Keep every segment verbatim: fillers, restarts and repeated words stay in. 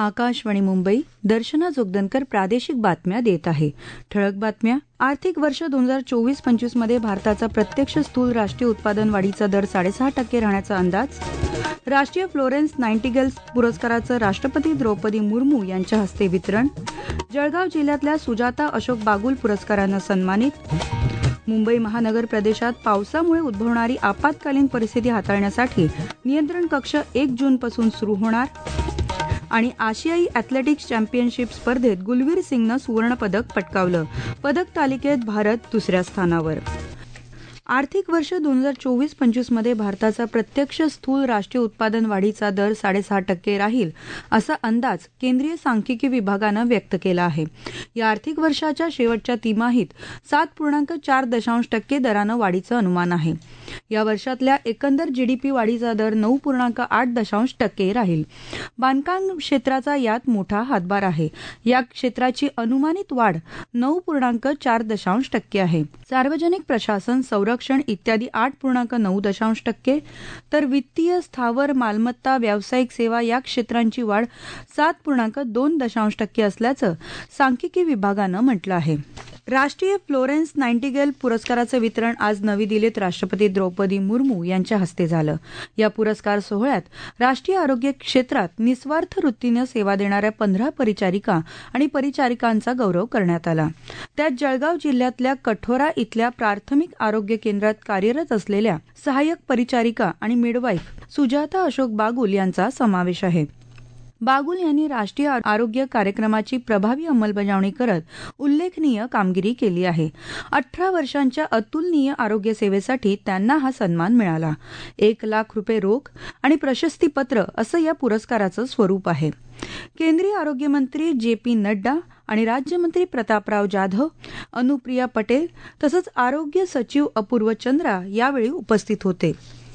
आकाशवाणी मुंबई. दर्शना जोगदनकर प्रादेशिक बातम्या देत आहे. ठळक बातम्या. आर्थिक वर्ष दोन हजार चोवीस पंचवीस मध्ये भारताचा प्रत्यक्ष स्थूल राष्ट्रीय उत्पादन वाढीचा दर साडेसहा टक्के राहण्याचा अंदाज. राष्ट्रीय फ्लोरेन्स नायटिंगेल पुरस्काराचं राष्ट्रपती द्रौपदी मुर्मू यांच्या हस्ते वितरण. जळगाव जिल्ह्यातल्या सुजाता अशोक बागुल पुरस्कारानं सन्मानित. मुंबई महानगर प्रदेशात पावसामुळे उद्भवणारी आपत्कालीन परिस्थिती हाताळण्यासाठी नियंत्रण कक्ष एक जूनपासून सुरू होणार. आणि आशियाई अॅथलेटिक्स चॅम्पियनशिप स्पर्धेत गुलवीर सिंगनं सुवर्णपदक पटकावलं. पदक तालिकेत भारत दुसऱ्या स्थानावर. आर्थिक वर्ष दोन हजार चोवीस पंचवीस मध्ये भारताचा प्रत्यक्ष स्थूल राष्ट्रीय उत्पादन वाढीचा दर साडेसहा टक्के राहील असा अंदाज केंद्रीय सांख्यिकी विभागानं व्यक्त केला आहे. या आर्थिक वर्षाच्या शेवटच्या तिमाहीत सात पूर्णांक चार दशांश टक्के दरानं वाढीचं अनुमान आहे. या वर्षातल्या एकंदर जीडीपी वाढीचा दर नऊ पूर्णांक आठ दशांश टक्के राहील. बांधकाम क्षेत्राचा यात मोठा हातभार आहे. या क्षेत्राची अनुमानित वाढ नऊ पूर्णांक चार दशांश टक्के आहे. सार्वजनिक प्रशासन, संरक्षण इत्यादी आठ पूर्णांक नऊ दशांश टक्के, तर वित्तीय, स्थावर मालमत्ता, व्यावसायिक सेवा या क्षेत्रांची वाढ सात पूर्णांक दोन दशांश टक्के असल्याचं सांख्यिकी विभागानं म्हटलं आहे. राष्ट्रीय फ्लोरेन्स नायटिंगेल पुरस्काराचं वितरण आज नवी दिल्लीत राष्ट्रपती द्रौपदी मुर्मू यांच्या हस्ते झालं. या पुरस्कार सोहळ्यात राष्ट्रीय आरोग्य क्षेत्रात निस्वार्थ वृत्तीनं सेवा देणाऱ्या पंधरा परिचारिका आणि परिचारिकांचा गौरव करण्यात आला. त्यात जळगाव जिल्ह्यातल्या कठोरा इथल्या प्राथमिक आरोग्य केंद्रात कार्यरत असलेल्या सहाय्यक परिचारिका आणि मिडवाईफ सुजाता अशोक बागुल यांचा समावेश आहे. बागुल यांनी राष्ट्रीय आरोग्य कार्यक्रमाची प्रभावी अंमलबजावणी करत उल्लेखनीय कामगिरी केली आहे. अठरा वर्षांच्या अतुलनीय आरोग्य सेवेसाठी त्यांना हा सन्मान मिळाला. एक लाख रुपये रोख आणि प्रशस्तीपत्र असं या पुरस्काराचं स्वरूप आहे. केंद्रीय आरोग्यमंत्री जे पी नड्डा आणि राज्यमंत्री प्रतापराव जाधव, अनुप्रिया पटेल तसंच आरोग्य सचिव अपूर्व चंद्रा यावेळी उपस्थित होते.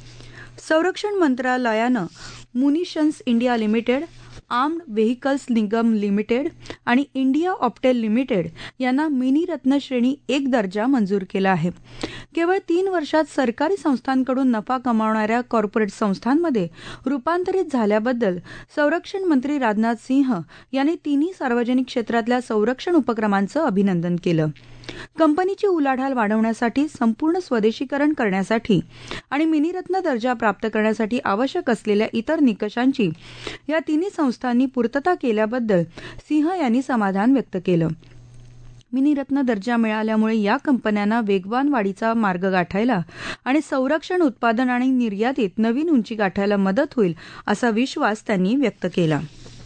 संरक्षण मंत्रालयानं munitions India limited, armoured vehicles Nigam limited आणि इंडिया ऑप्टेल लिमिटेड यांना मिनी रत्न श्रेणी एक दर्जा मंजूर केला आहे. केवळ तीन वर्षात सरकारी संस्थांकडून नफा कमावणाऱ्या कॉर्पोरेट संस्थांमध्ये रूपांतरित झाल्याबद्दल संरक्षण मंत्री राजनाथ सिंह यांनी तिन्ही सार्वजनिक क्षेत्रातल्या संरक्षण उपक्रमांचं अभिनंदन केलं. कंपनीची उलाढाल वाढवण्यासाठी, संपूर्ण स्वदेशीकरण करण्यासाठी आणि मिनीरत्न दर्जा प्राप्त करण्यासाठी आवश्यक असलेल्या इतर निकषांची या तिन्ही संस्थांनी पूर्तता केल्याबद्दल सिंह यांनी समाधान व्यक्त केलं. मिनीरत्न दर्जा मिळाल्यामुळे या कंपन्यांना वेगवान वाढीचा मार्ग गाठायला आणि संरक्षण उत्पादन आणि निर्यातीत नवीन उंची गाठायला मदत होईल असा विश्वास त्यांनी व्यक्त केला.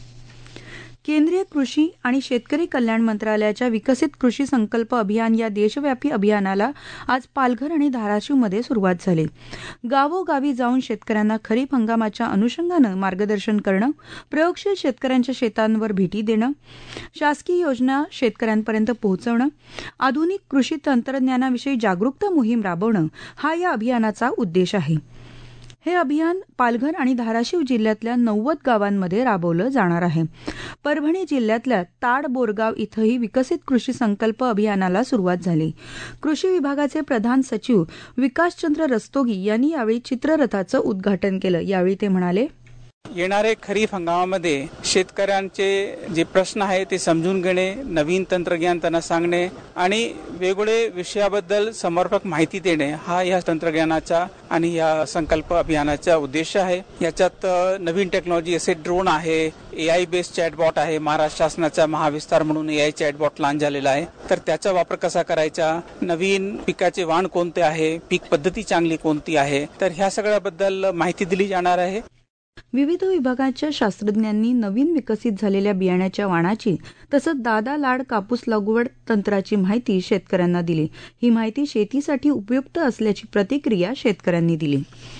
केंद्रीय कृषी आणि शेतकरी कल्याण मंत्रालयाच्या विकसित कृषी संकल्प अभियान या देशव्यापी अभियानाला आज पालघर आणि धाराशिवमध्ये सुरुवात झाली. गावोगावी जाऊन शेतकऱ्यांना खरीप हंगामाच्या अनुषंगानं मार्गदर्शन करणं, प्रयोगशील शेतकऱ्यांच्या शेतांवर भेटी देणं, शासकीय योजना शेतकऱ्यांपर्यंत पोहोचवणं, आधुनिक कृषी तंत्रज्ञानाविषयी जागरूकता मोहीम राबवणं हा या अभियानाचा उद्देश आहे. हे अभियान पालघर आणि धाराशिव जिल्ह्यातल्या नव्वद गावांमध्ये राबवलं जाणार आहे. परभणी जिल्ह्यातल्या ताड बोरगाव इथंही विकसित कृषी संकल्प अभियानाला सुरुवात झाली. कृषी विभागाचे प्रधान सचिव विकासचंद्र रस्तोगी यांनी यावेळी चित्ररथाचं उद्घाटन केलं. यावेळी ते म्हणाले, येणारे खरीप हंगामामध्ये शेतकऱ्यांचे जे प्रश्न आहे ते समजून घेणे, नवीन तंत्रज्ञान त्यांना सांगणे आणि वेगवेगळे विषयाबद्दल समर्पक माहिती देणे हा या तंत्रज्ञानाचा आणि या संकल्प अभियानाचा उद्देश आहे. याच्यात नवीन टेक्नॉलॉजी असे ड्रोन आहे, एआय बेस्ड चॅटबॉट आहे. महाराष्ट्र शासनाचा महाविस्तार म्हणून एआय चॅटबॉट लॉन्च झालेला आहे. तर त्याचा वापर कसा करायचा, नवीन पिकाचे वाण कोणते आहे, पीक पद्धती चांगली कोणती आहे, तर ह्या सगळ्याबद्दल माहिती दिली जाणार आहे. विविध विभागाच्या शास्त्रज्ञांनी नवीन विकसित झालेल्या बियाण्याच्या वाणाची तसंच दादा लाड कापूस लागवड तंत्राची माहिती शेतकऱ्यांना दिली. ही माहिती शेतीसाठी उपयुक्त असल्याची प्रतिक्रिया शेतकऱ्यांनी दिली.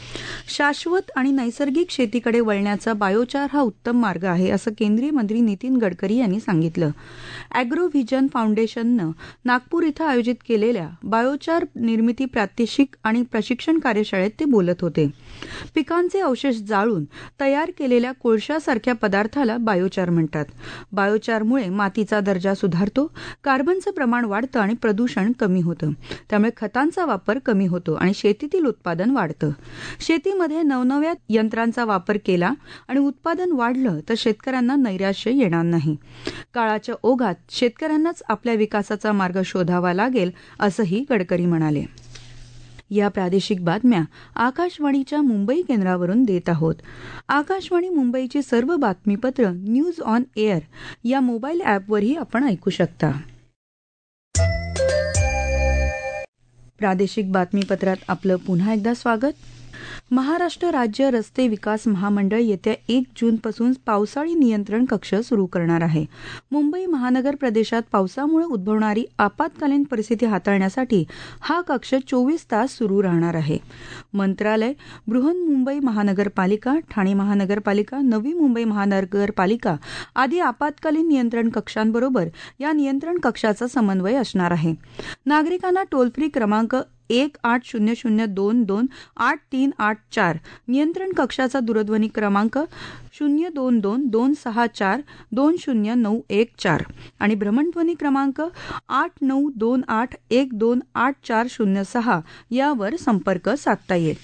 शाश्वत आणि नैसर्गिक शेतीकडे वळण्याचा बायोचार हा उत्तम मार्ग आहे असं केंद्रीय मंत्री नितीन गडकरी यांनी सांगितलं. अॅग्रो व्हिजन फाउंडेशननं नागपूर इथं आयोजित केलेल्या बायोचार निर्मिती प्रात्यक्षिक आणि प्रशिक्षण कार्यशाळेत ते बोलत होते. पिकांचे अवशेष जाळून तयार केलेल्या कोळशासारख्या पदार्थाला बायोचार म्हणतात. बायोचारमुळे मातीचा दर्जा सुधारतो, कार्बनचं प्रमाण वाढतं आणि प्रदूषण कमी होतं. त्यामुळे खतांचा वापर कमी होतो आणि शेतीतील उत्पादन वाढतं. शेतीमध्ये नवनव्या यंत्रांचा वापर केला आणि उत्पादन वाढलं तर शेतकऱ्यांना नैराश्य येणार नाही. काळाच्या ओघात शेतकऱ्यांनाच आपल्या विकासाचा मार्ग शोधावा लागेल असंही गडकरी म्हणाले. या प्रादेशिक बातम्या आकाशवाणीच्या मुंबई केंद्रावरून देत आहोत. आकाशवाणी मुंबईची सर्व बातमीपत्र न्यूज ऑन एअर या मोबाईल ॲपवरही आपण ऐकू शकता. प्रादेशिक बातमीपत्रात आपलं पुन्हा एकदा स्वागत. महाराष्ट्र राज्य रस्ते विकास महामंडळ येत्या एक जूनपासून पावसाळी नियंत्रण कक्ष सुरू करणार आहे. मुंबई महानगर प्रदेशात पावसामुळे उद्भवणारी आपत्कालीन परिस्थिती हाताळण्यासाठी हा कक्ष चोवीस तास सुरू राहणार आहे. मंत्रालय, बृहन्मुंबई महानगरपालिका, ठाणे महानगरपालिका, नवी मुंबई महानगरपालिका आदी आपत्कालीन नियंत्रण कक्षांबरोबर या नियंत्रण कक्षाचा समन्वय असणार आहे. नागरिकांना टोल फ्री क्रमांक एक आठ शून्य शून्य दोन दोन आठ तीन आठ चार, नियंत्रण कक्षाचा दूरध्वनी क्रमांक शून्य दोन दोन दोन सहा चार दोन शून्य नऊ एक चार आणि भ्रमणध्वनी क्रमांक आठ नऊ दोन आठ एक दोन आठ चार शून्य सहा यावर संपर्क साधता येईल.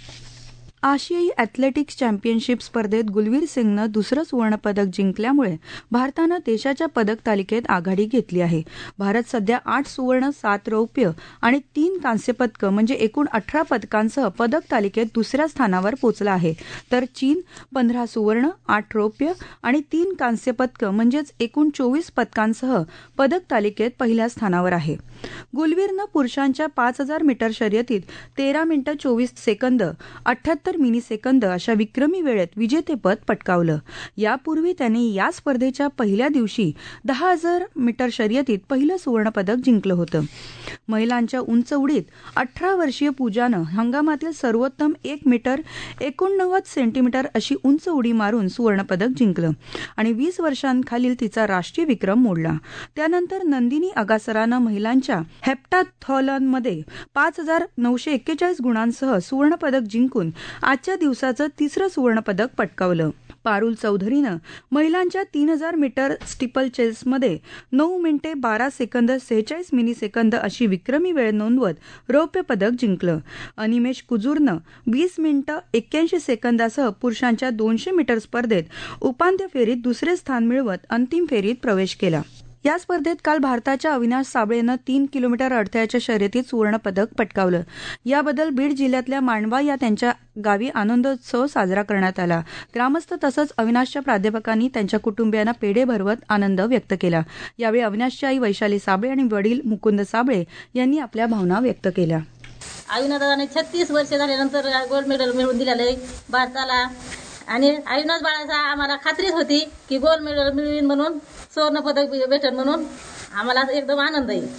आशियाई अॅथलेटिक्स चॅम्पियनशिप स्पर्धेत गुलवीर सिंगनं दुसरं सुवर्णपदक जिंकल्यामुळे भारतानं देशाच्या पदक तालिकेत आघाडी घेतली आहे. भारत सध्या आठ सुवर्ण, सात रौप्य आणि तीन कांस्य पदकं म्हणजे एकूण अठरा पदकांसह पदक तालिकेत दुसऱ्या स्थानावर पोचला आहे. तर चीन पंधरा सुवर्ण, आठ रौप्य आणि तीन कांस्य पदकं म्हणजेच एकूण चोवीस पदकांसह पदक तालिकेत पहिल्या स्थानावर आहे. गुलवीरनं पुरुषांच्या पाच हजार मीटर शर्यतीत तेरा मिनिटं चोवीस सेकंद अठ्ठ्याहत्तर मिली सेकंद अशा विक्रमी वेळेत विजेतेपद पटकावलं. यापूर्वी त्यांनी या स्पर्धेच्या पहिल्या दिवशी दहा हजार मीटर शर्यतीत पहिलं सुवर्णपदक जिंकलं होतं. महिलांच्या उंच उडीत अठरा वर्षीय पूजानं हंगामातील सर्वोत्तम एक मीटर एकोणनव्वद सेंटीमीटर अशी उंच उडी मारून सुवर्णपदक जिंकलं आणि वीस वर्षांखालील तिचा राष्ट्रीय विक्रम मोडला. त्यानंतर नंदिनी अगासरानं महिलांच्या हेप्टाथॉलॉनमध्ये पाच हजार नऊशे एक्केचाळीस गुणांसह सुवर्णपदक जिंकून आजच्या दिवसाचं तिसरं सुवर्णपदक पटकावलं. पारुल चौधरीनं महिलांच्या तीन हजार मीटर स्टिपल चेसमध्ये नऊ मिनिटे बारा सेकंद सेहेचाळीस मिली सेकंद अशी विक्रमी वेळ नोंदवत रौप्य पदक जिंकलं. अनिमेश कुजूरनं वीस मिनिटं एक्क्याऐंशी सेकंदासह पुरुषांच्या दोनशे मीटर स्पर्धेत उपांत्य फेरीत दुसरे स्थान मिळवत अंतिम फेरीत प्रवेश केला. या स्पर्धेत काल भारताच्या अविनाश साबळेनं तीन किलोमीटर अडथळ्याच्या शर्यतीत सुवर्णपदक पटकावलं. याबद्दल बीड जिल्ह्यातल्या मांडवा या त्यांच्या गावी आनंदोत्सव साजरा करण्यात आला. ग्रामस्थ तसंच अविनाशच्या प्राध्यापकांनी त्यांच्या कुटुंबियांना पेढे भरवत आनंद व्यक्त केला. यावेळी अविनाशची आई वैशाली साबळे आणि वडील मुकुंद साबळे यांनी आपल्या भावना व्यक्त केल्या. अविनाशदादाने छत्तीस वर्ष झाल्यानंतर गोल्ड मेडल मिळवून दिलेलं आहे भारताला आणि अविनाश बाळाचा आम्हाला खात्रीच होती की गोल्ड मेडल मिळवीन म्हणून, सुवर्ण पदक भेटन म्हणून. आम्हाला एकदम आनंद आहे.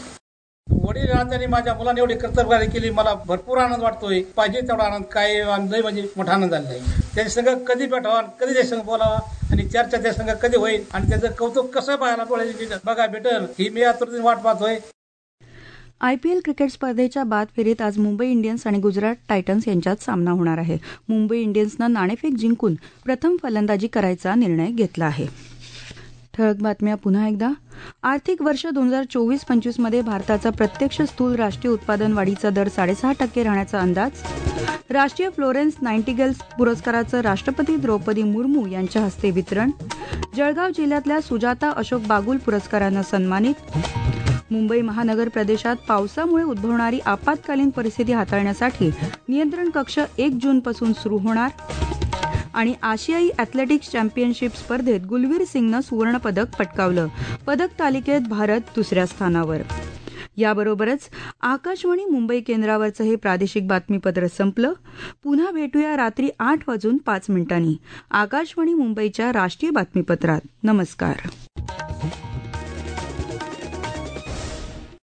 वडील राजांनी माझ्या मुलांनी एवढी कर्तव्यगारी केली, मला भरपूर आनंद वाटतोय. पाहिजे तेवढा आनंद काय लय म्हणजे मोठा आनंद झालेला आहे. त्याच्या संग कधी भेटावा, कधी त्याच्या संग बोलावा आणि चर्चा त्या संग कधी होईल आणि त्याचं कौतुक कसं पाहायला डोळ्याची बघा भेटल ही मी आतुरतेने वाट पाहतोय. आयपीएल क्रिकेट स्पर्धेच्या बाद फेरीत आज मुंबई इंडियन्स आणि गुजरात टायटन्स यांच्यात सामना होणार आहे. मुंबई इंडियन्सनं नाणेफेक जिंकून प्रथम फलंदाजी करायचा निर्णय घेतला आहे. ठळक बातम्या पुन्हा एकदा. आर्थिक वर्ष दोन हजार चोवीस पंचवीस मध्ये भारताचा प्रत्यक्ष स्थूल राष्ट्रीय उत्पादन वाढीचा दर साडेसहा टक्के राहण्याचा अंदाज. राष्ट्रीय फ्लोरेन्स नायटिंगेल पुरस्काराचं राष्ट्रपती द्रौपदी मुर्मू यांच्या हस्ते वितरण. जळगाव जिल्ह्यातल्या सुजाता अशोक बागुल पुरस्कारानं सन्मानित. मुंबई महानगर प्रदेशात पावसामुळे उद्भवणारी आपत्कालीन परिस्थिती हाताळण्यासाठी नियंत्रण कक्ष एक जूनपासून सुरू होणार. आणि आशियाई अॅथलेटिक्स चॅम्पियनशिप स्पर्धेत गुलवीर सिंगनं सुवर्णपदक पटकावलं. पदक तालिकेत भारत दुसऱ्या स्थानावर. याबरोबरच आकाशवाणी मुंबई केंद्रावरचं हे प्रादेशिक बातमीपत्र संपलं. पुन्हा भेटूया रात्री आठ वाजून पाच मिनिटांनी आकाशवाणी मुंबईच्या राष्ट्रीय बातमीपत्रात. नमस्कार.